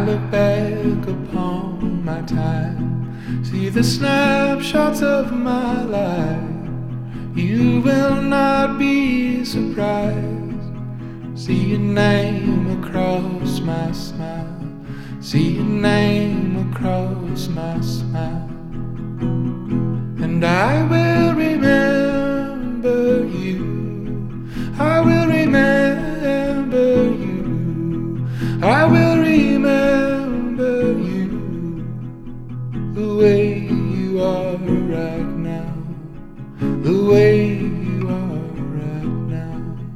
look back upon my time, see the snapshots of my life, you will not be surprised. See your name across my smile, see your name across my smile. And I will remember you, I will remember you, I will remember you, the way you are right now, the way you are right now.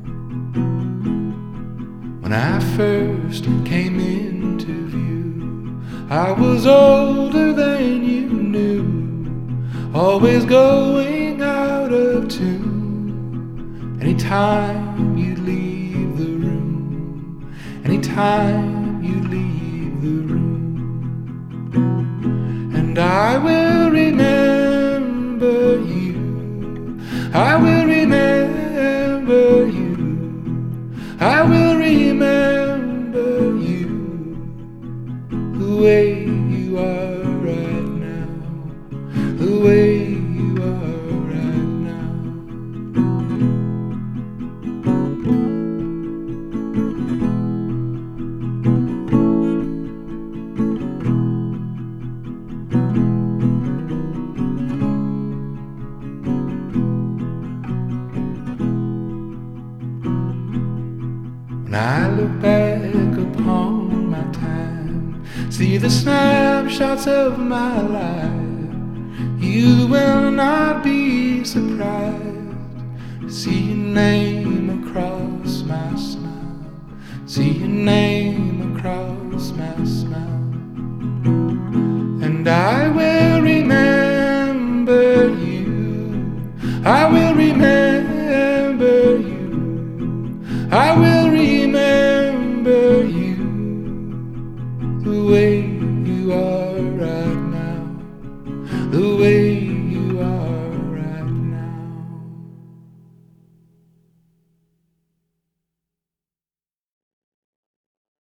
When I first came into view, I was older than you knew, always going out of tune. Anytime you leave the room, anytime you leave the room. And I will remember you, I will remember you, I will remember you, the way you are right now, the way you are right now. When I look back upon my time, see the snapshots of my life, you will not be surprised. See your name across my smile, see your name across my smile. And I will remember you, I will remember you, I will remember you, the way you are right now, the way